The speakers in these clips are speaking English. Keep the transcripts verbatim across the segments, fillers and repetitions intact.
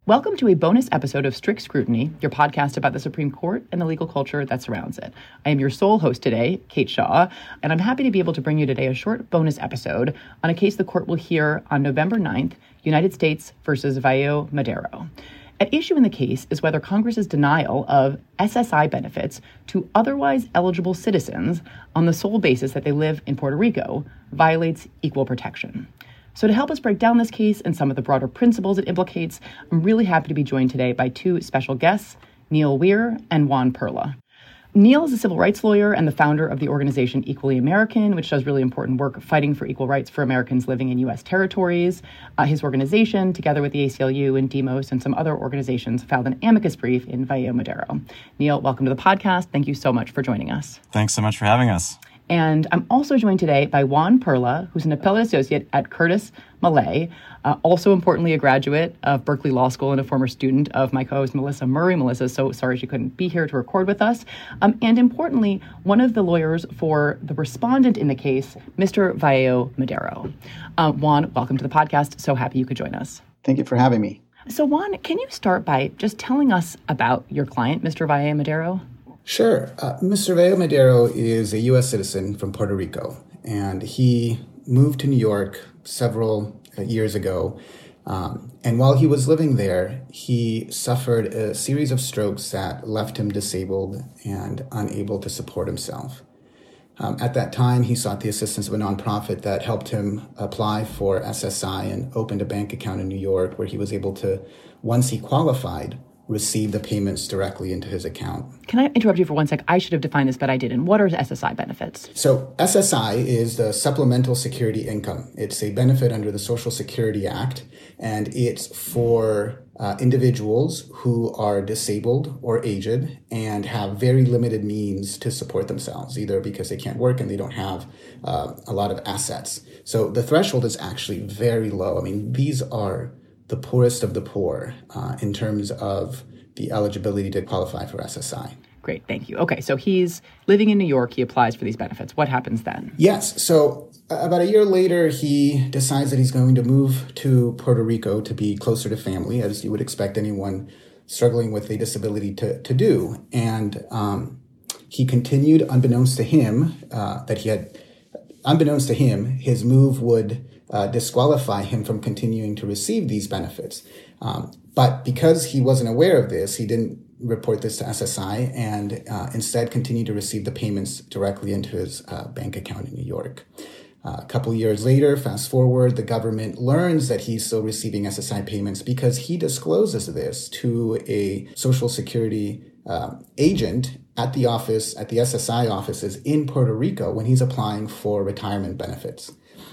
Welcome to a bonus episode of Strict Scrutiny, your podcast about the Supreme Court and the legal culture that surrounds it. I am your sole host today, Kate Shaw, and I'm happy to be able to bring you today a short bonus episode on a case the court will hear on November ninth, United States versus Vaio Madero. At issue in the case is whether Congress's denial of S S I benefits to otherwise eligible citizens on the sole basis that they live in Puerto Rico violates equal protection. So to help us break down this case and some of the broader principles it implicates, I'm really happy to be joined today by two special guests, Neil Weir and Juan Perla. Neil is a civil rights lawyer and the founder of the organization Equally American, which does really important work fighting for equal rights for Americans living in U S territories. Uh, his organization, together with the A C L U and Demos and some other organizations, filed an amicus brief in Vaio Madero. Neil, welcome to the podcast. Thank you so much for joining us. Thanks so much for having us. And I'm also joined today by Juan Perla, who's an appellate associate at Curtis Millay, uh, also importantly a graduate of Berkeley Law School and a former student of my co-host Melissa Murray. Melissa, so sorry she couldn't be here to record with us. Um, and importantly, one of the lawyers for the respondent in the case, Mister Vaio Madero. Uh, Juan, welcome to the podcast. So happy you could join us. Thank you for having me. So Juan, can you start by just telling us about your client, Mister Vaio Madero? Sure. Uh, Mister Vaio Madero is a U S citizen from Puerto Rico, and he moved to New York several uh, years ago. Um, and while he was living there, he suffered a series of strokes that left him disabled and unable to support himself. Um, at that time, he sought the assistance of a nonprofit that helped him apply for S S I and opened a bank account in New York where he was able to, once he qualified, receive the payments directly into his account. Can I interrupt you for one sec? I should have defined this, but I didn't. What are S S I benefits? So S S I is the Supplemental Security Income. It's a benefit under the Social Security Act, and it's for uh, individuals who are disabled or aged and have very limited means to support themselves, either because they can't work and they don't have uh, a lot of assets. So the threshold is actually very low. I mean, these are the poorest of the poor uh, in terms of the eligibility to qualify for S S I. Great, thank you. Okay, so he's living in New York. He applies for these benefits. What happens then? Yes, so uh, about a year later, he decides that he's going to move to Puerto Rico to be closer to family, as you would expect anyone struggling with a disability to, to do. And um, he continued, unbeknownst to him, uh, that he had, unbeknownst to him, his move would Uh, disqualify him from continuing to receive these benefits. Um, but because he wasn't aware of this, he didn't report this to S S I and uh, instead continued to receive the payments directly into his uh, bank account in New York. Uh, a couple years later, fast forward, the government learns that he's still receiving S S I payments because he discloses this to a Social Security uh, agent at the office, at the S S I offices in Puerto Rico when he's applying for retirement benefits.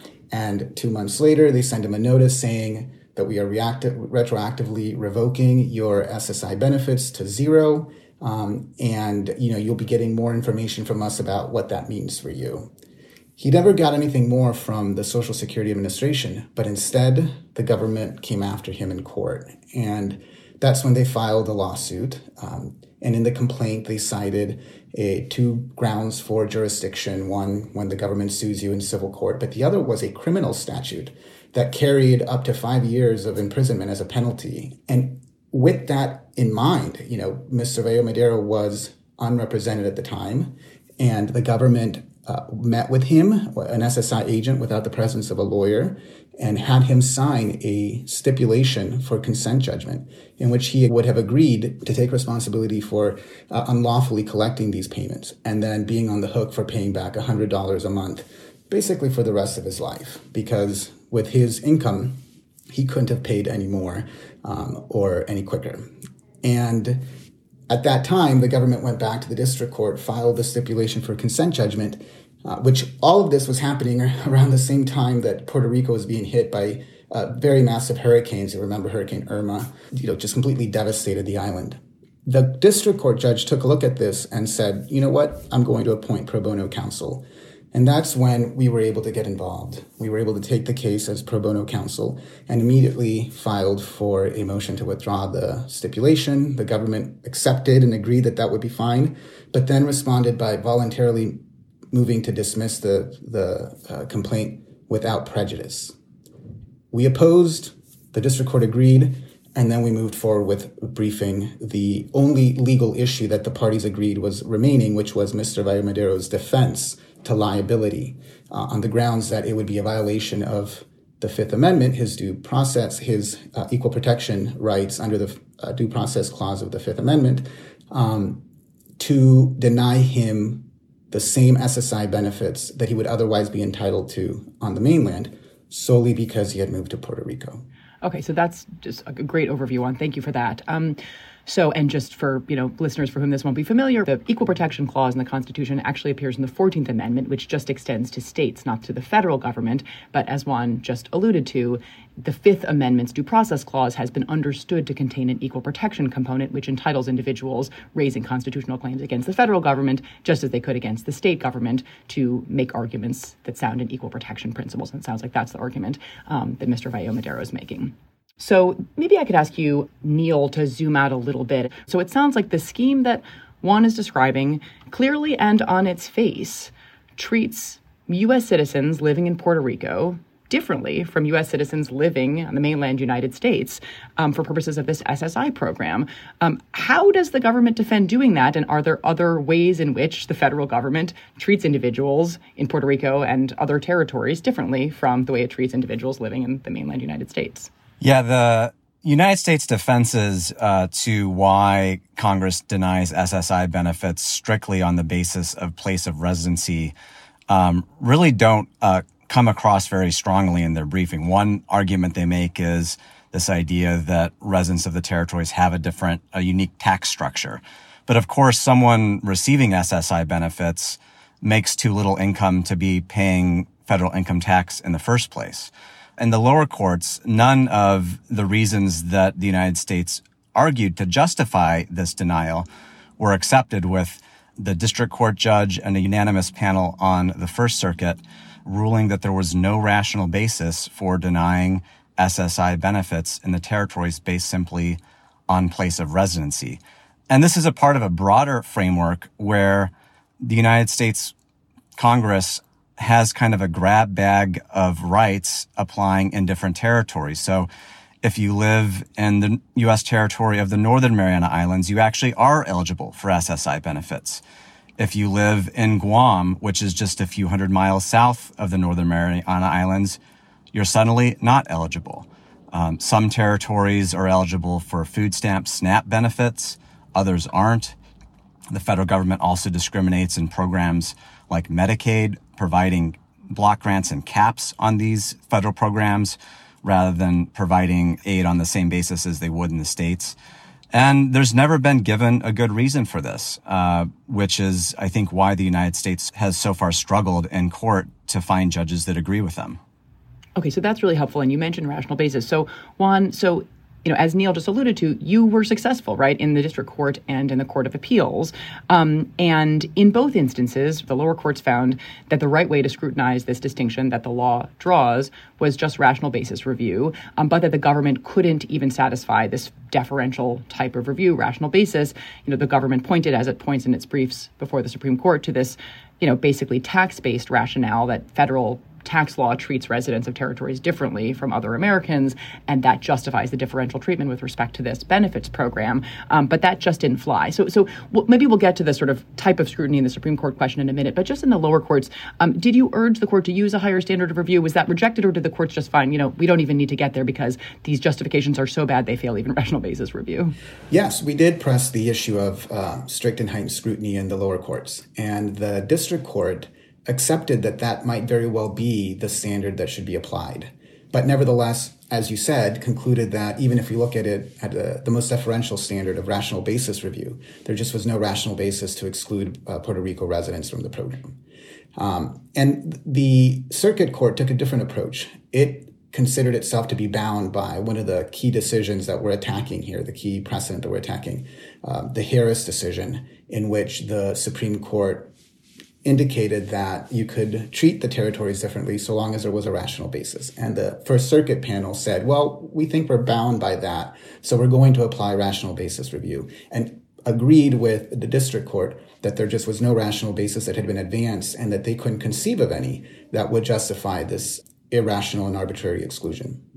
And two months later, they send him a notice saying that we are reactive, retroactively revoking your S S I benefits to zero. Um, and, you know, you'll be getting more information from us about what that means for you. He never got anything more from the Social Security Administration, but instead the government came after him in court. And that's when they filed a lawsuit. Um, and in the complaint, they cited a, two grounds for jurisdiction. One, when the government sues you in civil court, but the other was a criminal statute that carried up to five years of imprisonment as a penalty. And with that in mind, you know, Mister Vaio Madero was unrepresented at the time, and the government uh, met with him, an S S I agent without the presence of a lawyer, and had him sign a stipulation for consent judgment in which he would have agreed to take responsibility for uh, unlawfully collecting these payments and then being on the hook for paying back one hundred dollars a month, basically for the rest of his life, because with his income, he couldn't have paid any more um, or any quicker. And at that time, the government went back to the district court, filed the stipulation for consent judgment, Uh, which all of this was happening around the same time that Puerto Rico was being hit by uh, very massive hurricanes. You remember Hurricane Irma, you know, just completely devastated the island. The district court judge took a look at this and said, you know what, I'm going to appoint pro bono counsel. And that's when we were able to get involved. We were able to take the case as pro bono counsel and immediately filed for a motion to withdraw the stipulation. The government accepted and agreed that that would be fine, but then responded by voluntarily moving to dismiss the, the uh, complaint without prejudice. We opposed, the district court agreed, And then we moved forward with briefing the only legal issue that the parties agreed was remaining, which was Mister Valle-Madero's defense to liability uh, on the grounds that it would be a violation of the Fifth Amendment, his due process, his uh, equal protection rights under the uh, due process clause of the Fifth Amendment, um, to deny him the same S S I benefits that he would otherwise be entitled to on the mainland, solely because he had moved to Puerto Rico. Okay, so that's just a great overview on. Thank you for that. Um, so, and just for, you know, listeners for whom this won't be familiar, the Equal Protection Clause in the Constitution actually appears in the fourteenth Amendment, which just extends to states, not to the federal government. But as Juan just alluded to, the Fifth Amendment's Due Process Clause has been understood to contain an equal protection component, which entitles individuals raising constitutional claims against the federal government, just as they could against the state government, to make arguments that sound in equal protection principles. And it sounds like that's the argument um, that Mister Valle-Madero is making. So maybe I could ask you, Neil, to zoom out a little bit. So it sounds like the scheme that Juan is describing clearly and on its face treats U S citizens living in Puerto Rico differently from U S citizens living on the mainland United States um, for purposes of this S S I program. Um, how does the government defend doing that? And are there other ways in which the federal government treats individuals in Puerto Rico and other territories differently from the way it treats individuals living in the mainland United States? Yeah, the United States defenses uh, to why Congress denies S S I benefits strictly on the basis of place of residency um, really don't uh, come across very strongly in their briefing. One argument they make is this idea that residents of the territories have a different, a unique tax structure. But of course, someone receiving S S I benefits makes too little income to be paying federal income tax in the first place. In the lower courts, none of the reasons that the United States argued to justify this denial were accepted, with the district court judge and a unanimous panel on the First Circuit ruling that there was no rational basis for denying S S I benefits in the territories based simply on place of residency. And this is a part of a broader framework where the United States Congress has kind of a grab bag of rights applying in different territories. So if you live in the U S territory of the Northern Mariana Islands, you actually are eligible for S S I benefits. If you live in Guam, which is just a few hundred miles south of the Northern Mariana Islands, you're suddenly not eligible. Um, some territories are eligible for food stamp SNAP benefits, others aren't. The federal government also discriminates in programs like Medicaid, providing block grants and caps on these federal programs rather than providing aid on the same basis as they would in the states. And there's never been given a good reason for this, uh, which is, I think, why the United States has so far struggled in court to find judges that agree with them. Okay, so that's really helpful. And you mentioned rational basis. So, Juan, so you know, as Neil just alluded to, you were successful, right, in the district court and in the Court of Appeals. Um, and in both instances, the lower courts found that the right way to scrutinize this distinction that the law draws was just rational basis review, um, but that the government couldn't even satisfy this deferential type of review, rational basis. You know, the government pointed, as it points in its briefs before the Supreme Court, to this, you know, basically tax-based rationale that federal tax law treats residents of territories differently from other Americans, and that justifies the differential treatment with respect to this benefits program. Um, but that just didn't fly. So, so w- maybe we'll get to the sort of type of scrutiny in the Supreme Court question in a minute. But just in the lower courts, um, did you urge the court to use a higher standard of review? Was that rejected, or did the courts just find, you know, we don't even need to get there because these justifications are so bad they fail even rational basis review? Yes, we did press the issue of uh, strict and heightened scrutiny in the lower courts, and the district court accepted that that might very well be the standard that should be applied. But nevertheless, as you said, concluded that even if we look at it at a, the most deferential standard of rational basis review, there just was no rational basis to exclude uh, Puerto Rico residents from the program. Um, and the circuit court took a different approach. It considered itself to be bound by one of the key decisions that we're attacking here, the key precedent that we're attacking, uh, the Harris decision, in which the Supreme Court indicated that you could treat the territories differently so long as there was a rational basis. And the First Circuit panel said, well, we think we're bound by that, so we're going to apply rational basis review, and agreed with the district court that there just was no rational basis that had been advanced and that they couldn't conceive of any that would justify this irrational and arbitrary exclusion.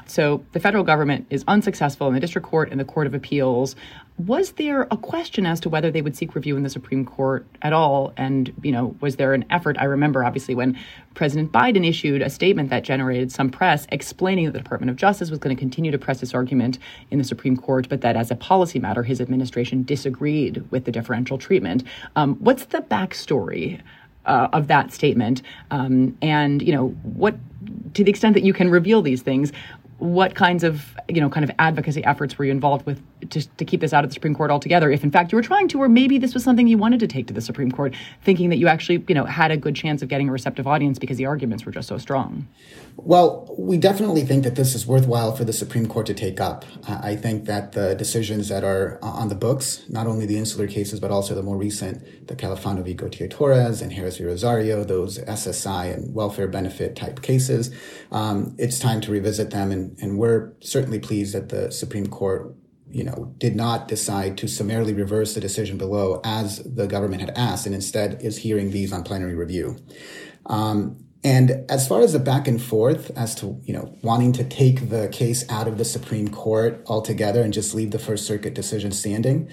So the federal government is unsuccessful in the district court and the Court of Appeals. Was there a question as to whether they would seek review in the Supreme Court at all? And, you know, was there an effort? I remember, obviously, when President Biden issued a statement that generated some press explaining that the Department of Justice was going to continue to press this argument in the Supreme Court, but that as a policy matter, his administration disagreed with the differential treatment. Um, what's the backstory uh, of that statement? Um, and, you know, what, to the extent that you can reveal these things, what kinds of, you know, kind of advocacy efforts were you involved with to, to keep this out of the Supreme Court altogether, if in fact you were trying to, or maybe this was something you wanted to take to the Supreme Court, thinking that you actually, you know, had a good chance of getting a receptive audience because the arguments were just so strong? Well, we definitely think that this is worthwhile for the Supreme Court to take up. I think that the decisions that are on the books, not only the insular cases, but also the more recent, the Califano v. Gautier-Torres and Harris v. Rosario, those S S I and welfare benefit type cases, um, it's time to revisit them. And, and we're certainly pleased that the Supreme Court, you know, did not decide to summarily reverse the decision below as the government had asked, and instead is hearing these on plenary review. Um, And as far as the back and forth as to, you know, wanting to take the case out of the Supreme Court altogether and just leave the First Circuit decision standing,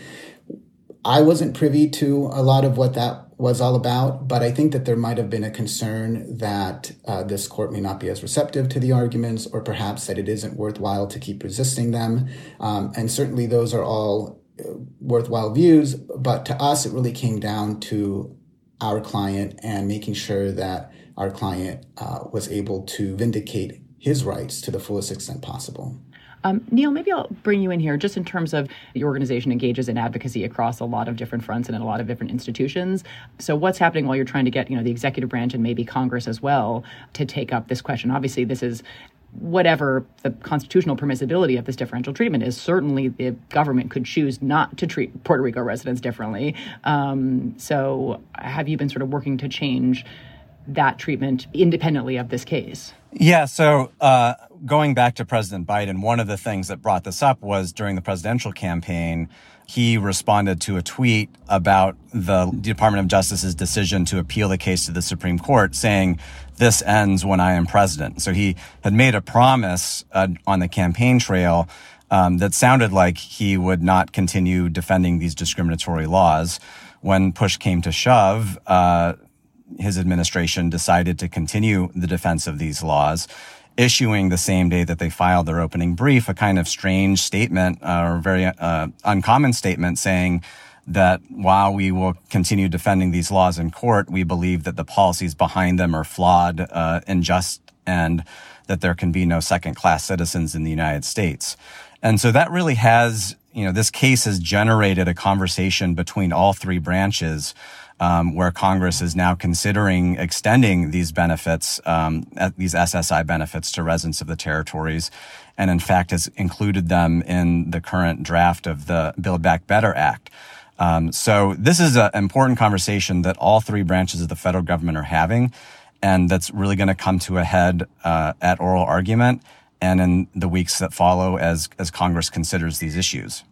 I wasn't privy to a lot of what that was all about, but I think that there might have been a concern that uh, this court may not be as receptive to the arguments, or perhaps that it isn't worthwhile to keep resisting them. Um, and certainly those are all worthwhile views, but to us, it really came down to our client and making sure that our client uh, was able to vindicate his rights to the fullest extent possible. Um, Neil, maybe I'll bring you in here just in terms of your organization engages in advocacy across a lot of different fronts and in a lot of different institutions. So what's happening while you're trying to get, you know, the executive branch and maybe Congress as well to take up this question? Obviously, this is whatever the constitutional permissibility of this differential treatment is. Certainly the government could choose not to treat Puerto Rico residents differently. Um, so have you been sort of working to change that treatment independently of this case? Yeah, so uh, going back to President Biden, one of the things that brought this up was during the presidential campaign, he responded to a tweet about the Department of Justice's decision to appeal the case to the Supreme Court, saying, "This ends when I am president." So he had made a promise uh, on the campaign trail um, that sounded like he would not continue defending these discriminatory laws. When push came to shove, uh, his administration decided to continue the defense of these laws, issuing the same day that they filed their opening brief a kind of strange statement, uh, or very uh, uncommon statement, saying that while we will continue defending these laws in court, we believe that the policies behind them are flawed, uh, unjust, and that there can be no second-class citizens in the United States. And so that really has, you know, this case has generated a conversation between all three branches, Um, where Congress is now considering extending these benefits, um, these S S I benefits to residents of the territories, and in fact has included them in the current draft of the Build Back Better Act. Um, so this is an important conversation that all three branches of the federal government are having, and that's really going to come to a head uh, at oral argument and in the weeks that follow as as Congress considers these issues.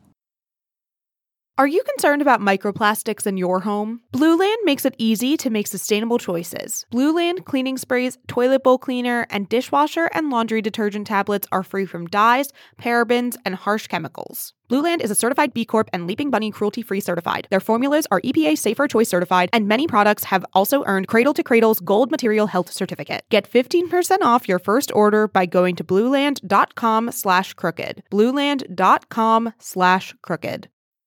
Are you concerned about microplastics in your home? Blueland makes it easy to make sustainable choices. Blueland cleaning sprays, toilet bowl cleaner, and dishwasher and laundry detergent tablets are free from dyes, parabens, and harsh chemicals. Blueland is a certified B Corp and Leaping Bunny cruelty-free certified. Their formulas are E P A Safer Choice certified, and many products have also earned Cradle to Cradle's Gold Material Health Certificate. Get fifteen percent off your first order by going to blueland.com slash crooked. Blueland.com slash crooked.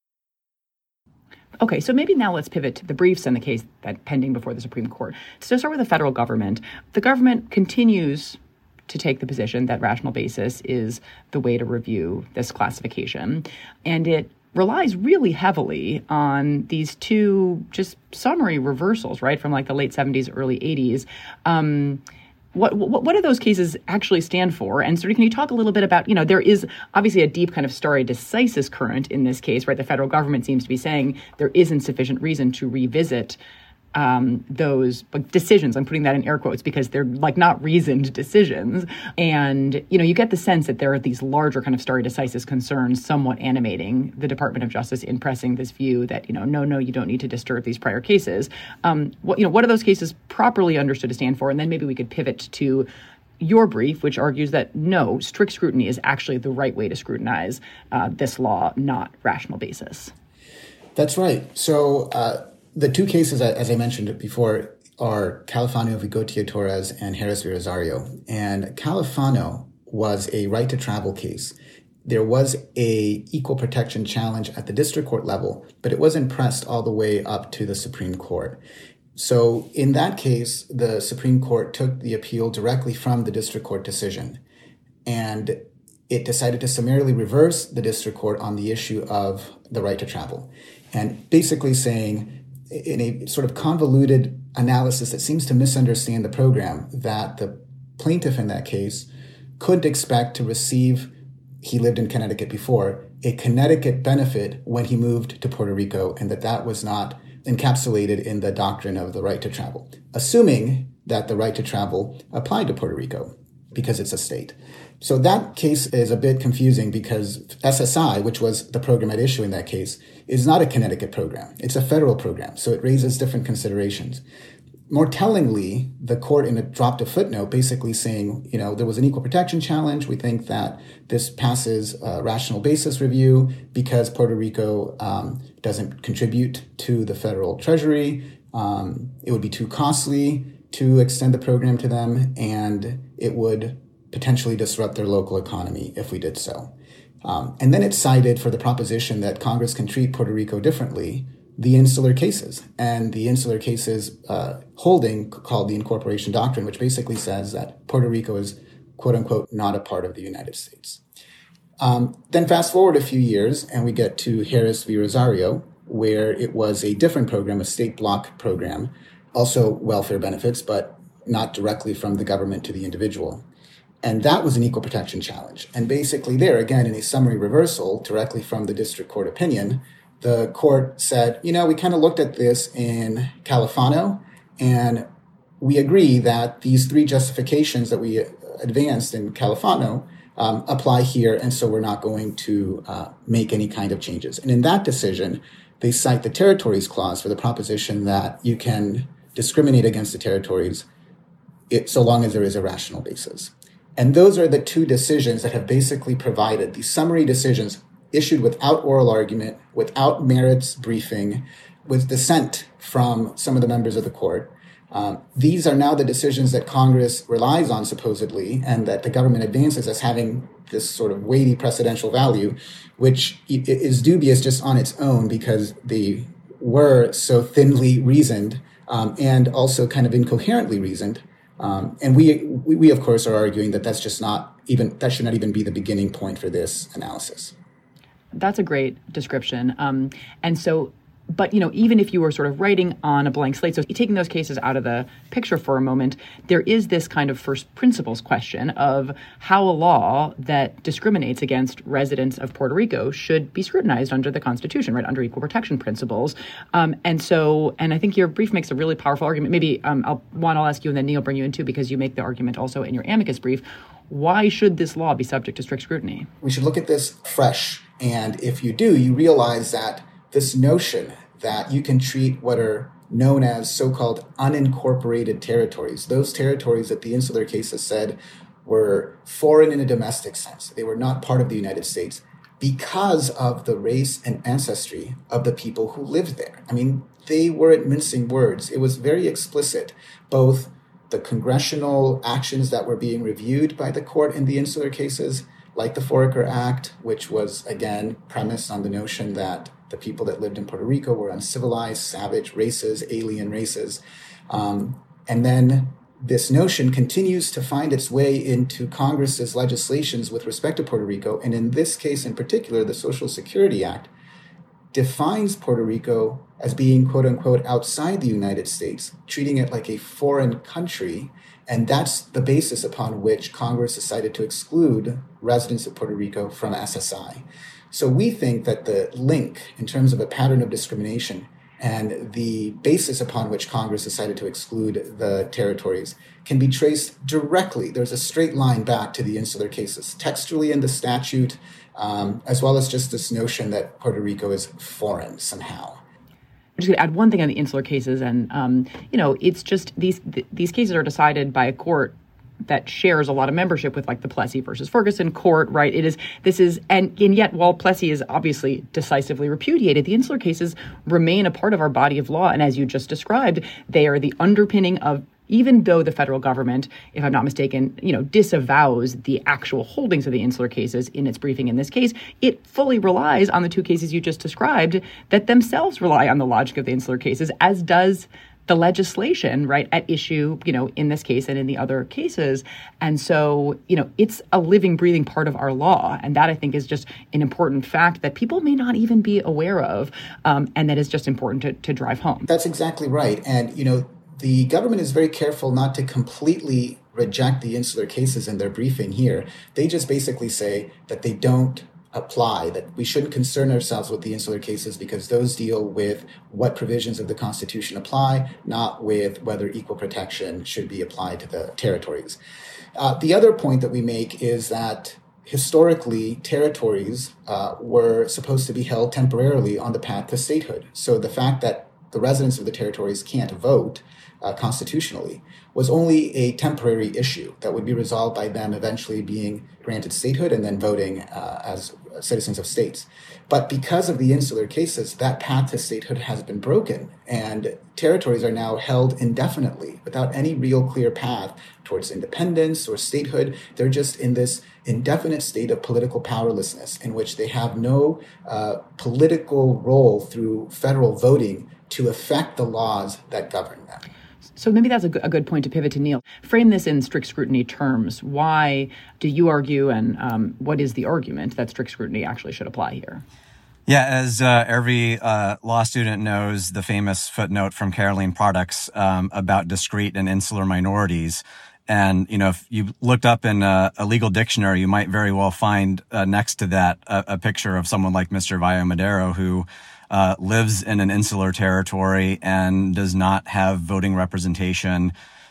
Okay, so maybe now let's pivot to the briefs and the case that pending before the Supreme Court. So to start with the federal government, the government continues to take the position that rational basis is the way to review this classification. And it relies really heavily on these two just summary reversals, right, from like the late seventies, early eighties. Um, What, what what do those cases actually stand for? And sort of, can you talk a little bit about, you know, there is obviously a deep kind of stare decisis current in this case, right? The federal government seems to be saying there isn't sufficient reason to revisit um, those like, decisions. I'm putting that in air quotes because they're like not reasoned decisions. And, you know, you get the sense that there are these larger kind of stare decisis concerns somewhat animating the Department of Justice in pressing this view that, you know, no, no, you don't need to disturb these prior cases. Um, what, you know, what are those cases properly understood to stand for? And then maybe we could pivot to your brief, which argues that no, strict scrutiny is actually the right way to scrutinize uh, this law, not rational basis. That's right. So uh, the two cases, as I mentioned before, are Califano v. Gutierrez and Harris v. Rosario. And Califano was a right to travel case. There was a equal protection challenge at the district court level, but it wasn't pressed all the way up to the Supreme Court. So in that case, the Supreme Court took the appeal directly from the district court decision, and it decided to summarily reverse the district court on the issue of the right to travel, and basically saying, in a sort of convoluted analysis that seems to misunderstand the program, that the plaintiff in that case couldn't expect to receive, he lived in Connecticut before, a Connecticut benefit when he moved to Puerto Rico, and that that was not encapsulated in the doctrine of the right to travel, assuming that the right to travel applied to Puerto Rico because it's a state. So that case is a bit confusing because S S I, which was the program at issue in that case, is not a Connecticut program. It's a federal program, so it raises different considerations. More tellingly, the court in a, dropped a footnote basically saying, you know, there was an equal protection challenge. We think that this passes a rational basis review because Puerto Rico um, doesn't contribute to the federal treasury. Um, it would be too costly to extend the program to them, and it would potentially disrupt their local economy if we did so. Um, and then it cited for the proposition that Congress can treat Puerto Rico differently the insular cases, and the insular cases uh, holding called the incorporation doctrine, which basically says that Puerto Rico is, quote unquote, not a part of the United States. Um, then fast forward a few years and we get to Harris v. Rosario, where it was a different program, a state block program, also welfare benefits, but not directly from the government to the individual. And that was an equal protection challenge. And basically there, again, in a summary reversal directly from the district court opinion, the court said, you know, we kind of looked at this in Califano, and we agree that these three justifications that we advanced in Califano um, apply here, and so we're not going to uh, make any kind of changes. And in that decision, they cite the territories clause for the proposition that you can discriminate against the territories it, so long as there is a rational basis. And those are the two decisions that have basically provided the summary decisions issued without oral argument, without merits briefing, with dissent from some of the members of the court. Um, these are now the decisions that Congress relies on, supposedly, and that the government advances as having this sort of weighty precedential value, which is dubious just on its own because they were so thinly reasoned um, and also kind of incoherently reasoned. Um, and we, we, we, of course, are arguing that that's just not even, that should not even be the beginning point for this analysis. That's a great description. Um, and so, but, you know, even if you were sort of writing on a blank slate, so taking those cases out of the picture for a moment, there is this kind of first principles question of how a law that discriminates against residents of Puerto Rico should be scrutinized under the Constitution, right, under equal protection principles. Um, and so, and I think your brief makes a really powerful argument. Maybe um, I'll, one, I'll ask you and then Neil bring you in too, because you make the argument also in your amicus brief. Why should this law be subject to strict scrutiny? We should look at this fresh. And if you do, you realize that this notion that you can treat what are known as so-called unincorporated territories, those territories that the insular cases said were foreign in a domestic sense, they were not part of the United States because of the race and ancestry of the people who lived there. I mean, they weren't mincing words. It was very explicit, both the congressional actions that were being reviewed by the court in the insular cases, like the Foraker Act, which was, again, premised on the notion that the people that lived in Puerto Rico were uncivilized, savage races, alien races. Um, and then this notion continues to find its way into Congress's legislations with respect to Puerto Rico. And in this case in particular, the Social Security Act defines Puerto Rico as being, quote unquote, outside the United States, treating it like a foreign country. And that's the basis upon which Congress decided to exclude residents of Puerto Rico from S S I. So we think that the link in terms of a pattern of discrimination and the basis upon which Congress decided to exclude the territories can be traced directly. There's a straight line back to the insular cases, textually in the statute, um, as well as just this notion that Puerto Rico is foreign somehow. I'm just going to add one thing on the insular cases. And, um, you know, it's just these th- these cases are decided by a court that shares a lot of membership with like the Plessy versus Ferguson court, right? It is, this is, and, and yet while Plessy is obviously decisively repudiated, the insular cases remain a part of our body of law. And as you just described, they are the underpinning of, even though the federal government, if I'm not mistaken, you know, disavows the actual holdings of the insular cases in its briefing in this case, it fully relies on the two cases you just described that themselves rely on the logic of the insular cases, as does the legislation, right, at issue, you know, in this case and in the other cases. And so, you know, it's a living, breathing part of our law. And that, I think, is just an important fact that people may not even be aware of, um, and that is just important to, to drive home. That's exactly right. And, you know, the government is very careful not to completely reject the insular cases in their briefing here. They just basically say that they don't apply, that we shouldn't concern ourselves with the insular cases because those deal with what provisions of the Constitution apply, not with whether equal protection should be applied to the territories. Uh, the other point that we make is that historically, territories uh, were supposed to be held temporarily on the path to statehood. So the fact that the residents of the territories can't vote uh, constitutionally was only a temporary issue that would be resolved by them eventually being granted statehood and then voting uh, as citizens of states. But because of the insular cases, that path to statehood has been broken, and territories are now held indefinitely without any real clear path towards independence or statehood. They're just in this indefinite state of political powerlessness in which they have no uh, political role through federal voting to affect the laws that govern them. So maybe that's a good, a good point to pivot to, Neil. Frame this in strict scrutiny terms. Why do you argue, and um, what is the argument that strict scrutiny actually should apply here? Yeah, as uh, every uh, law student knows, the famous footnote from Caroline Products um, about discrete and insular minorities. And, you know, if you looked up in a, a legal dictionary, you might very well find uh, next to that a, a picture of someone like Mister Valle Madero, who Uh, lives in an insular territory and does not have voting representation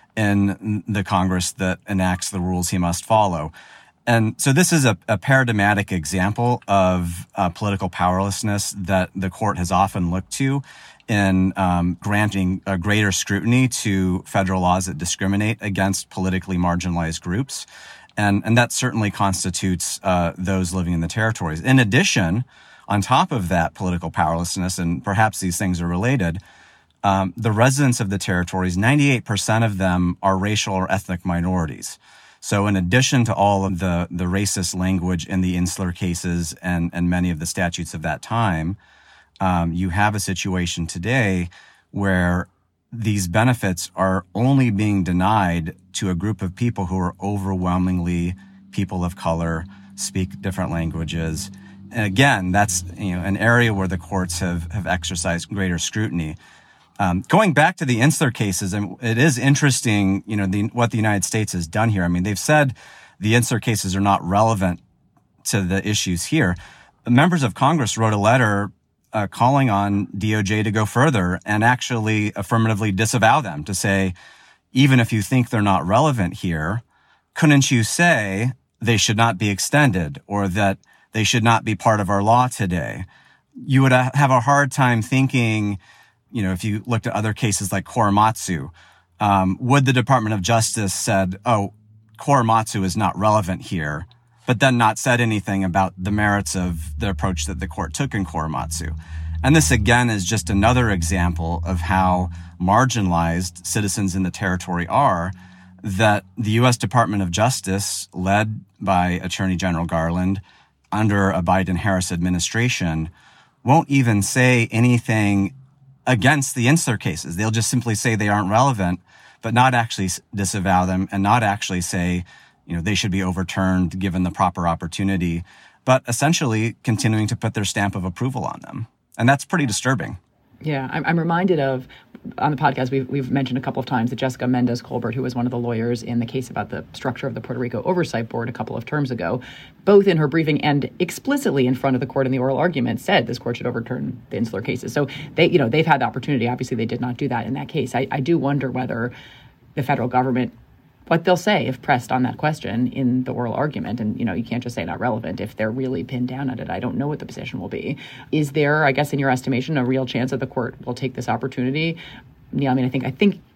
in the Congress that enacts the rules he must follow. And so this is a, a paradigmatic example of uh, political powerlessness that the court has often looked to in um, granting a greater scrutiny to federal laws that discriminate against politically marginalized groups. And, and that certainly constitutes uh, those living in the territories. In addition, on top of that political powerlessness, and perhaps these things are related, um, the residents of the territories, ninety-eight percent of them are racial or ethnic minorities. So in addition to all of the, the racist language in the insular cases and, and many of the statutes of that time, um, you have a situation today where these benefits are only being denied to a group of people who are overwhelmingly people of color, speak different languages. And again, that's, you know, an area where the courts have, have exercised greater scrutiny. Um, going back to the insular cases, and it is interesting, you know, the, what the United States has done here. I mean, they've said the insular cases are not relevant to the issues here. Members of Congress wrote a letter uh, calling on D O J to go further and actually affirmatively disavow them, to say, even if you think they're not relevant here, couldn't you say they should not be extended or that they should not be part of our law today? You would have a hard time thinking, you know, if you looked at other cases like Korematsu, um, would the Department of Justice said, oh, Korematsu is not relevant here, but then not said anything about the merits of the approach that the court took in Korematsu. And this, again, is just another example of how marginalized citizens in the territory are, that the U S Department of Justice, led by Attorney General Garland, under a Biden-Harris administration, won't even say anything against the insular cases. They'll just simply say they aren't relevant, but not actually disavow them and not actually say, you know, they should be overturned given the proper opportunity, but essentially continuing to put their stamp of approval on them. And that's pretty disturbing. Yeah, I'm, I'm reminded of, on the podcast, we've, we've mentioned a couple of times that Jessica Mendez Colbert, who was one of the lawyers in the case about the structure of the Puerto Rico Oversight Board a couple of terms ago, both in her briefing and explicitly in front of the court in the oral argument, said this court should overturn the insular cases. So they, you know, they've had the opportunity. Obviously, they did not do that in that case. I, I do wonder whether the federal government, what they'll say if pressed on that question in the oral argument, and, you know, you can't just say not relevant if they're really pinned down at it. I don't know what the position will be. Is there, I guess, in your estimation, a real chance that the court will take this opportunity? Yeah, I mean, I think I think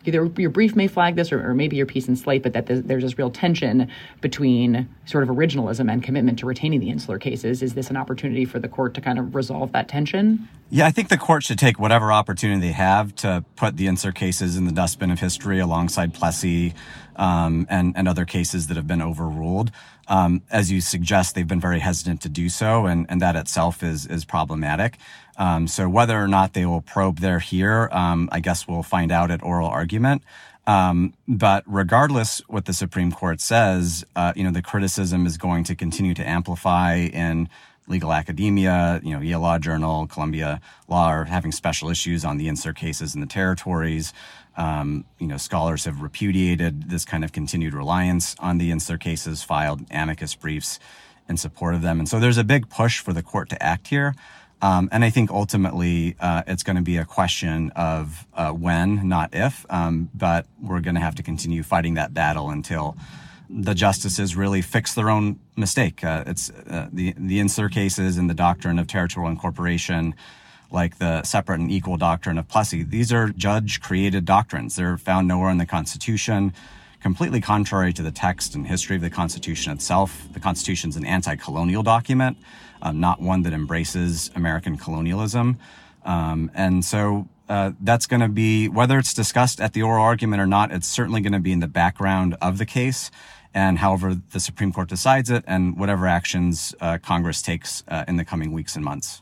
either your brief may flag this or, or maybe your piece in Slate, but that there's, there's this real tension between sort of originalism and commitment to retaining the insular cases. Is this an opportunity for the court to kind of resolve that tension? Yeah, I think the court should take whatever opportunity they have to put the insular cases in the dustbin of history alongside Plessy um, and, and other cases that have been overruled. Um, as you suggest, they've been very hesitant to do so, and, and that itself is is problematic. Um, so whether or not they will probe there here, um, I guess we'll find out at oral argument. Um, but regardless what the Supreme Court says, uh, you know, the criticism is going to continue to amplify in legal academia. You know, Yale Law Journal, Columbia Law are having special issues on the insular cases in the territories. Um, you know, scholars have repudiated this kind of continued reliance on the insular cases, filed amicus briefs in support of them. And so there's a big push for the court to act here. Um, and I think ultimately uh, it's going to be a question of uh, when, not if. Um, but we're going to have to continue fighting that battle until the justices really fix their own mistake. Uh, it's uh, the the insular cases and the doctrine of territorial incorporation, like the separate and equal doctrine of Plessy. These are judge-created doctrines. They're found nowhere in the Constitution, completely contrary to the text and history of the Constitution itself. The Constitution is an anti-colonial document, um, not one that embraces American colonialism. Um, and so uh, that's going to be, whether it's discussed at the oral argument or not, it's certainly going to be in the background of the case. And however the Supreme Court decides it and whatever actions uh, Congress takes uh, in the coming weeks and months.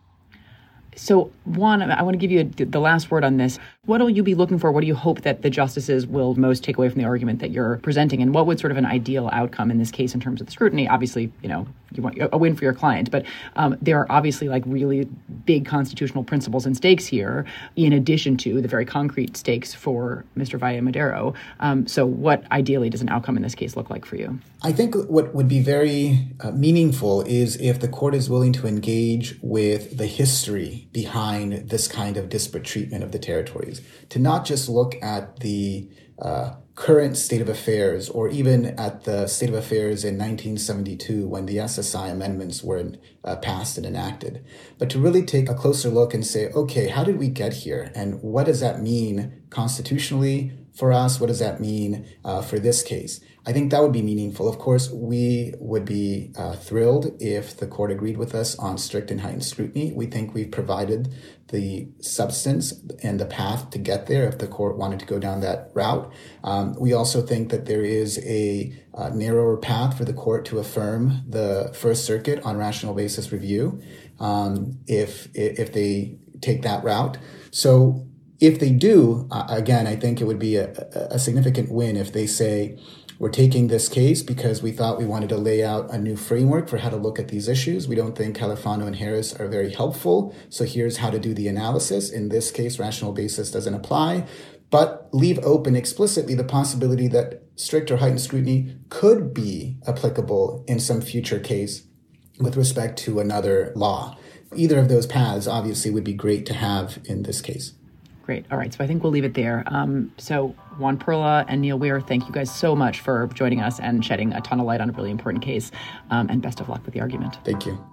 So, Juan, I want to give you a, the last word on this. What will you be looking for? What do you hope that the justices will most take away from the argument that you're presenting? And what would sort of an ideal outcome in this case in terms of the scrutiny? Obviously, you know, you want a win for your client, but um, there are obviously like really big constitutional principles and stakes here, in addition to the very concrete stakes for Mister Valle Madero. Um, so what ideally does an outcome in this case look like for you? I think what would be very uh, meaningful is if the court is willing to engage with the history behind this kind of disparate treatment of the territories, to not just look at the uh, current state of affairs or even at the state of affairs in nineteen seventy-two when the S S I amendments were uh, passed and enacted, but to really take a closer look and say, okay, how did we get here? And what does that mean constitutionally for us? What does that mean uh, for this case? I think that would be meaningful. Of course, we would be uh, thrilled if the court agreed with us on strict and heightened scrutiny. We think we've provided the substance and the path to get there if the court wanted to go down that route. Um, we also think that there is a uh, narrower path for the court to affirm the First Circuit on rational basis review um, if if they take that route. So if they do, uh, again, I think it would be a, a significant win if they say, we're taking this case because we thought we wanted to lay out a new framework for how to look at these issues. We don't think Califano and Harris are very helpful, so here's how to do the analysis. In this case, rational basis doesn't apply, but leave open explicitly the possibility that strict or heightened scrutiny could be applicable in some future case with respect to another law. Either of those paths obviously would be great to have in this case. Great. All right. So I think we'll leave it there. Um, so Juan Perla and Neil Weir, thank you guys so much for joining us and shedding a ton of light on a really important case. Um, and best of luck with the argument. Thank you.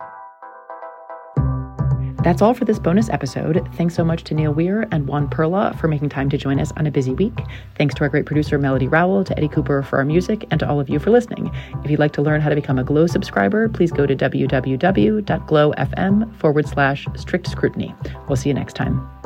That's all for this bonus episode. Thanks so much to Neil Weir and Juan Perla for making time to join us on a busy week. Thanks to our great producer, Melody Rowell, to Eddie Cooper for our music, and to all of you for listening. If you'd like to learn how to become a Glow subscriber, please go to www.glowfm forward slash strict scrutiny. We'll see you next time.